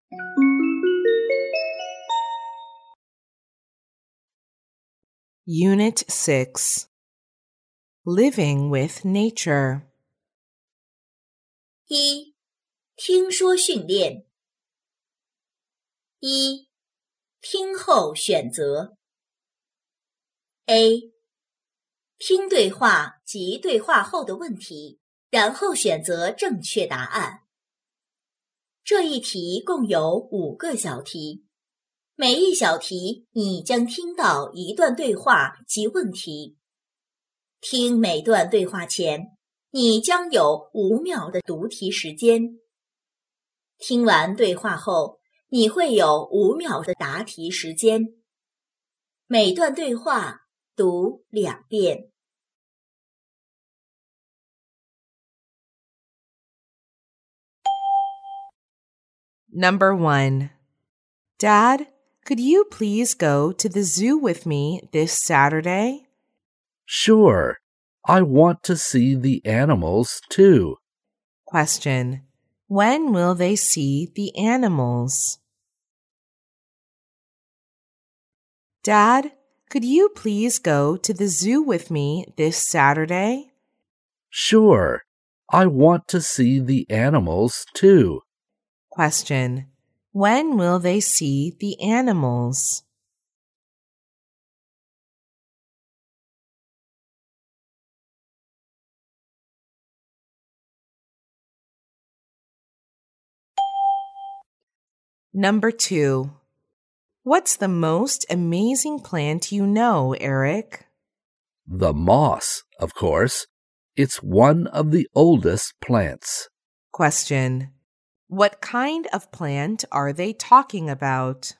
Unit 6 Living with Nature 1. 听说训练。1. 听后选择。A. 听对话及对话后的问题，然后选择正确答案。这一题共有5个小题，每一小题你将听到一段对话及问题。听每段对话前，你将有5秒的读题时间。听完对话后，你会有5秒的答题时间。每段对话读2遍。 Number 1. Dad, could you please go to the zoo with me this Saturday? Sure. I want to see the animals too. Question. When will they see the animals? Dad, could you please go to the zoo with me this Saturday? Sure. I want to see the animals too. Question. When will they see the animals? Number 2. What's the most amazing plant you know, Eric? The moss, of course. It's one of the oldest plants. Question. What kind of plant are they talking about?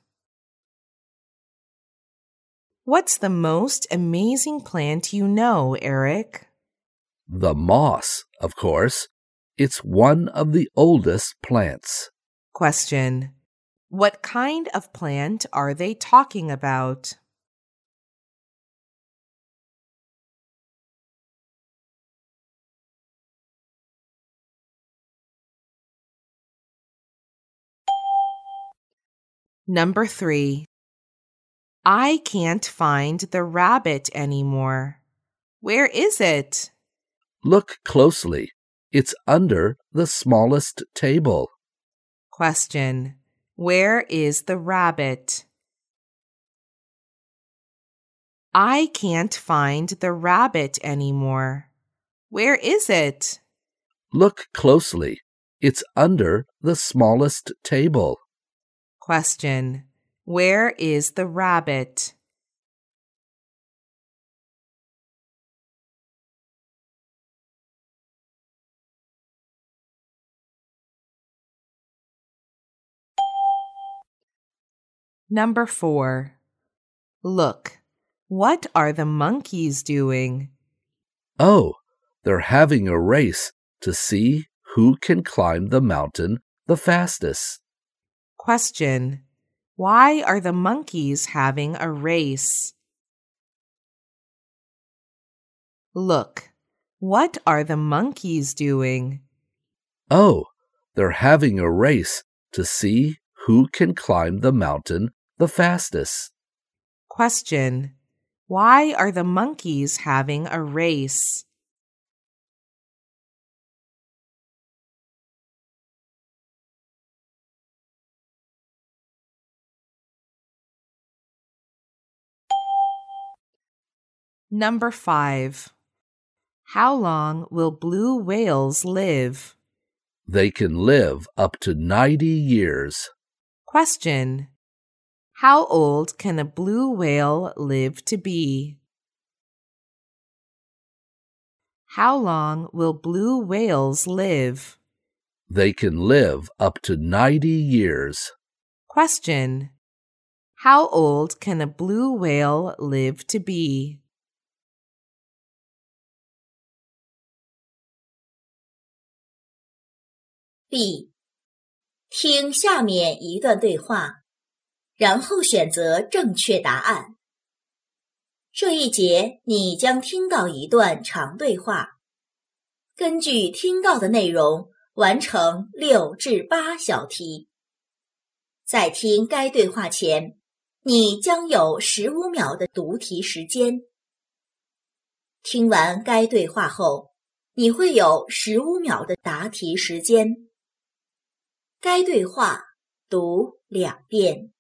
What's the most amazing plant you know, Eric? The moss, of course. It's one of the oldest plants. Question. What kind of plant are they talking about? Number 3. I can't find the rabbit anymore. Where is it? Look closely. It's under the smallest table. Question. Where is the rabbit? I can't find the rabbit anymore. Where is it? Look closely. It's under the smallest table. Question. Where is the rabbit? Number 4. Look, what are the monkeys doing? Oh, they're having a race to see who can climb the mountain the fastest. Question. Why are the monkeys having a race? Look, what are the monkeys doing? Oh, they're having a race to see who can climb the mountain the fastest. Question. Why are the monkeys having a race? Number 5. How long will blue whales live? They can live up to 90 years. Question. How old can a blue whale live to be? How long will blue whales live? They can live up to 90 years. Question. How old can a blue whale live to be? B. 听下面一段对话，然后选择正确答案。这一节你将听到一段长对话，根据听到的内容完成6至8小题。 在听该对话前，你将有15秒的读题时间。听完该对话后，你会有15秒的答题时间。该对话读2遍。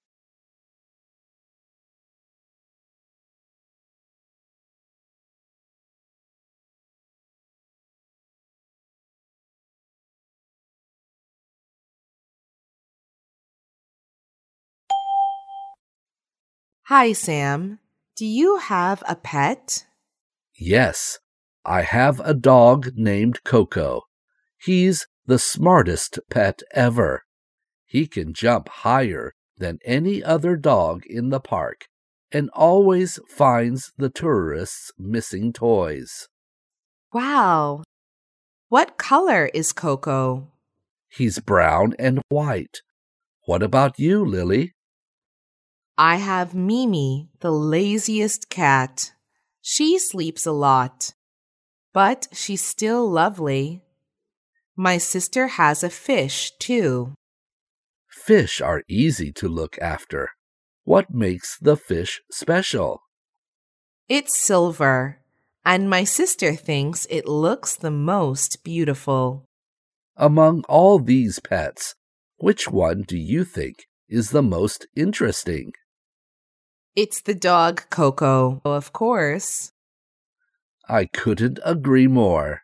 Hi, Sam. Do you have a pet? Yes, I have a dog named Coco. He's the smartest pet ever. He can jump higher than any other dog in the park and always finds the tourists' missing toys. Wow. What color is Coco? He's brown and white. What about you, Lily? I have Mimi, the laziest cat. She sleeps a lot, but she's still lovely. My sister has a fish, too. Fish are easy to look after. What makes the fish special? It's silver, and my sister thinks it looks the most beautiful. Among all these pets, which one do you think is the most interesting? It's the dog Coco, of course. I couldn't agree more.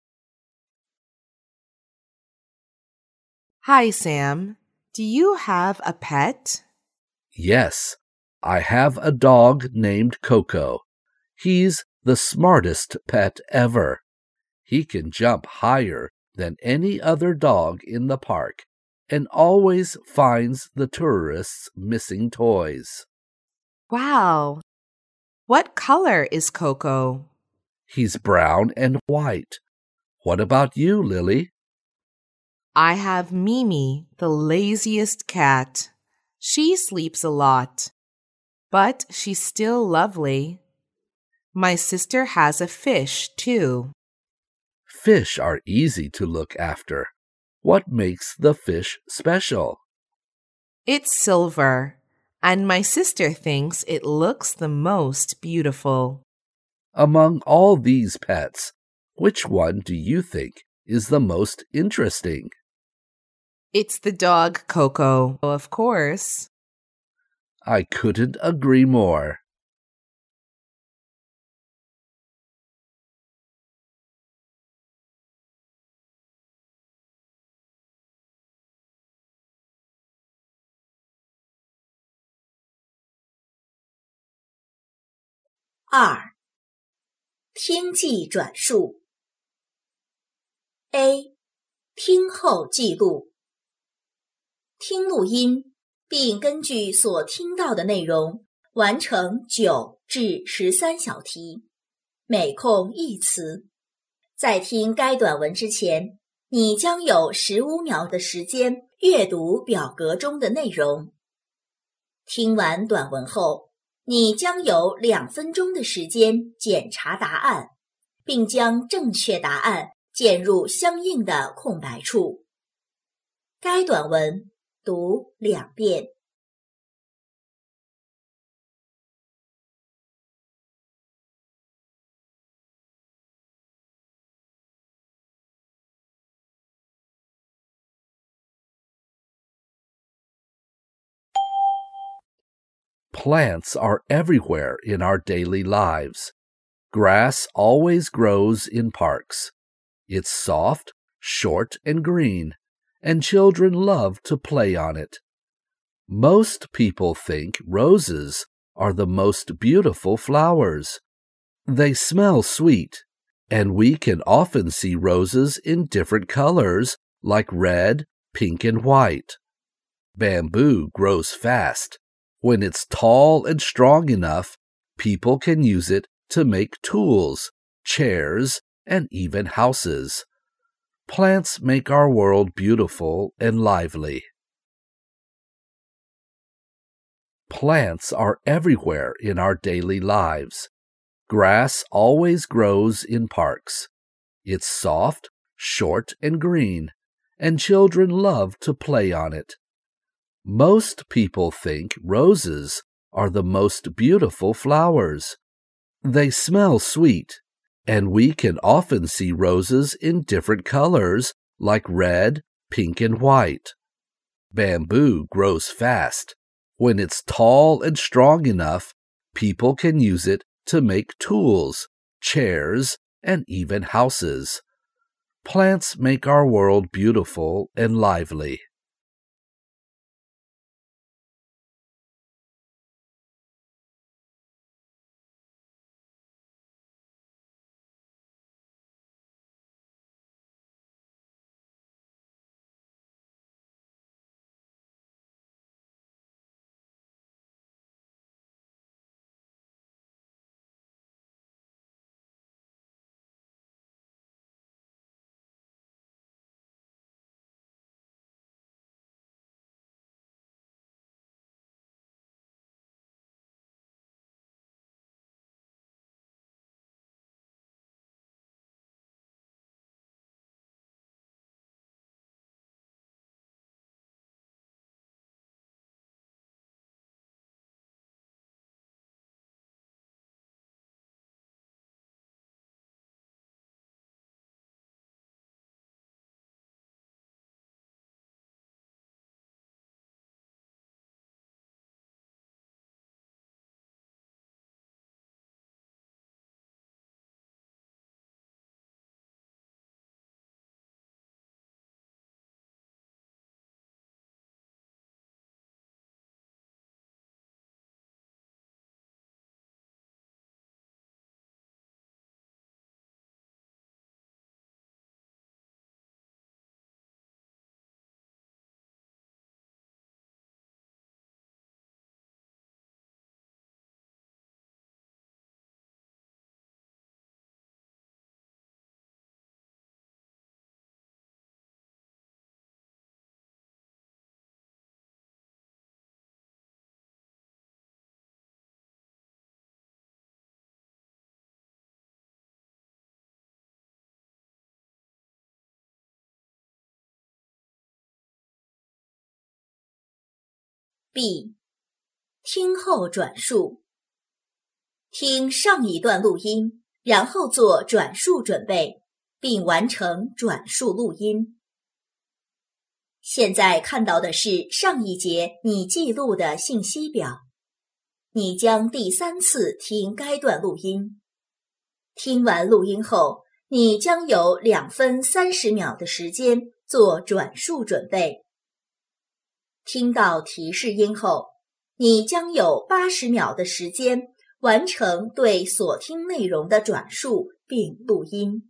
Hi, Sam. Do you have a pet? Yes, I have a dog named Coco. He's the smartest pet ever. He can jump higher than any other dog in the park and always finds the tourists' missing toys. Wow. What color is Coco? He's brown and white. What about you, Lily? I have Mimi, the laziest cat. She sleeps a lot, but she's still lovely. My sister has a fish, too. Fish are easy to look after. What makes the fish special? It's silver, and my sister thinks it looks the most beautiful. Among all these pets, which one do you think is the most interesting? It's the dog Coco, of course. I couldn't agree more. 2. 听记转述 A. 听后记录听录音，并根据所听到的内容完成9至13小题，每空1词。在听该短文之前，你将有15秒的时间阅读表格中的内容。听完短文后，你将有2分钟的时间检查答案，并将正确答案键入相应的空白处。该短文读2遍。 Plants are everywhere in our daily lives. Grass always grows in parks. It's soft, short, and green, and children love to play on it. Most people think roses are the most beautiful flowers. They smell sweet, and we can often see roses in different colors like red, pink, and white. Bamboo grows fast. When it's tall and strong enough, people can use it to make tools, chairs, and even houses. Plants make our world beautiful and lively. Plants are everywhere in our daily lives. Grass always grows in parks. It's soft, short, and green, and children love to play on it. Most people think roses are the most beautiful flowers. They smell sweet, and we can often see roses in different colors like red, pink, and white. Bamboo grows fast. When it's tall and strong enough, people can use it to make tools, chairs, and even houses. Plants make our world beautiful and lively. B. 听后转述。听上一段录音，然后做转述准备，并完成转述录音。现在看到的是上一节你记录的信息表。你将第3次听该段录音。听完录音后，你将有2分30秒的时间做转述准备。听到提示音后，你将有80秒的时间完成对所听内容的转述并录音。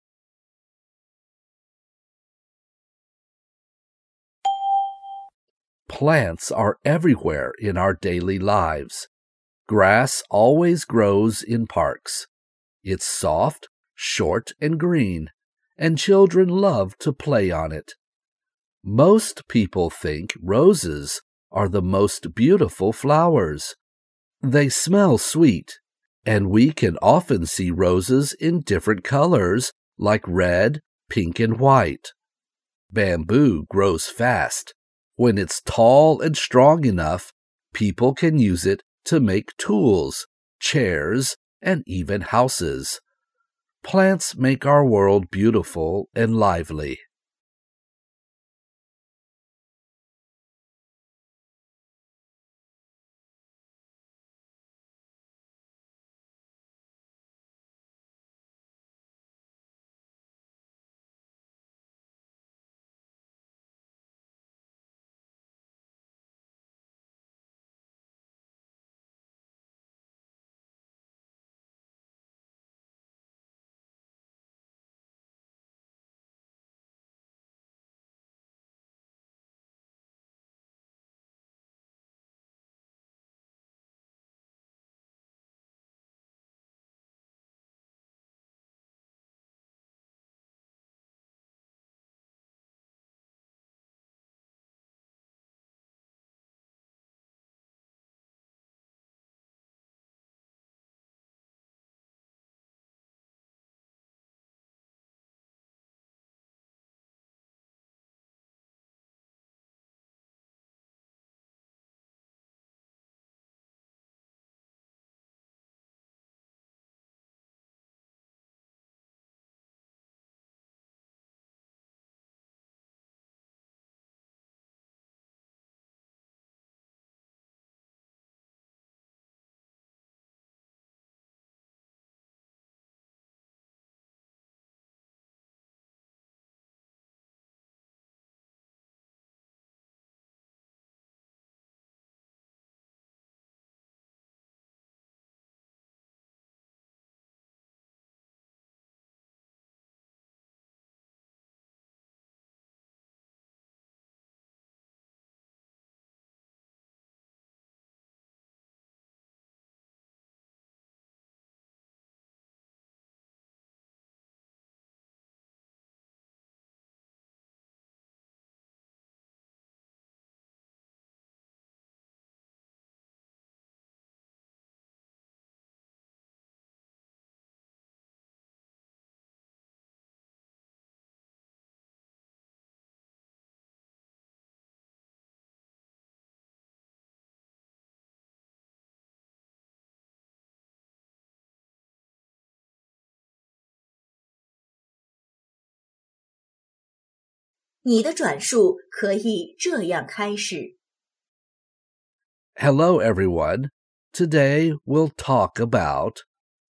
Plants are everywhere in our daily lives. Grass always grows in parks. It's soft, short, and green, and children love to play on it. Most people think roses are the most beautiful flowers. They smell sweet, and we can often see roses in different colors like red, pink, and white. Bamboo grows fast. When it's tall and strong enough, people can use it to make tools, chairs, and even houses. Plants make our world beautiful and lively. 你的转述可以这样开始。 Hello, everyone. Today we'll talk about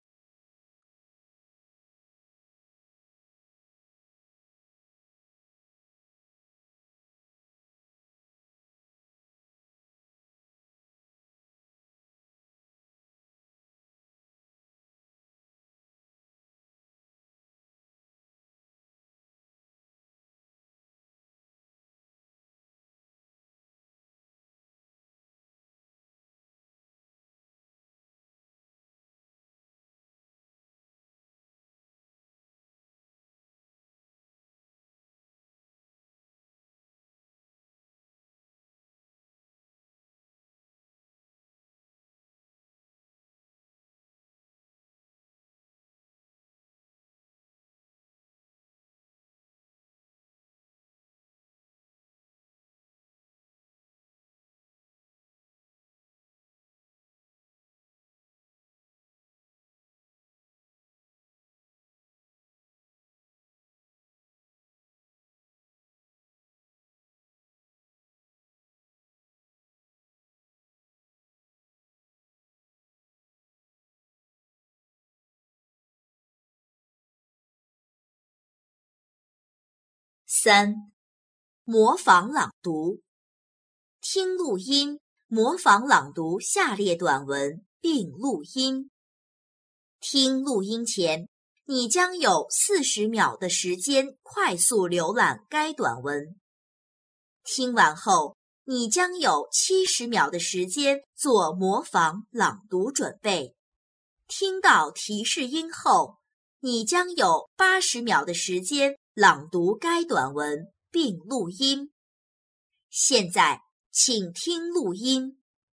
3. 模仿朗读。听录音，模仿朗读下列短文并录音。听录音前，你将有40秒的时间快速浏览该短文。听完后，你将有70秒的时间做模仿朗读准备。听到提示音后，你将有80秒的时间朗读该短文并录音。现在，请听录音。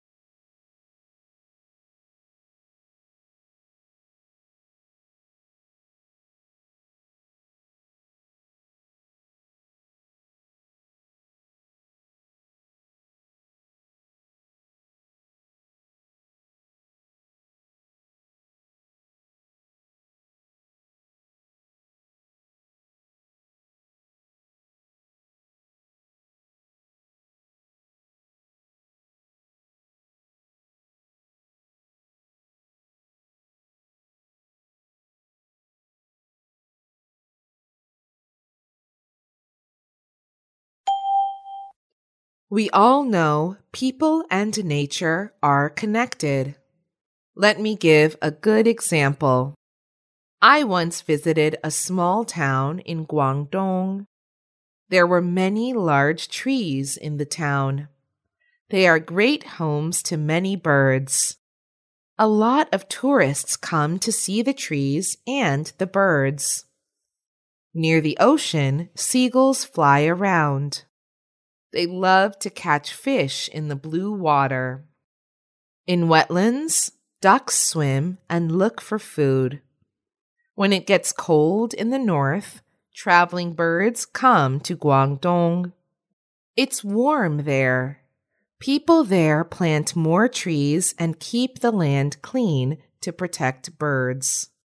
We all know people and nature are connected. Let me give a good example. I once visited a small town in Guangdong. There were many large trees in the town. They are great homes to many birds. A lot of tourists come to see the trees and the birds. Near the ocean, seagulls fly around. They love to catch fish in the blue water. In wetlands, ducks swim and look for food. When it gets cold in the north, traveling birds come to Guangdong. It's warm there. People there plant more trees and keep the land clean to protect birds.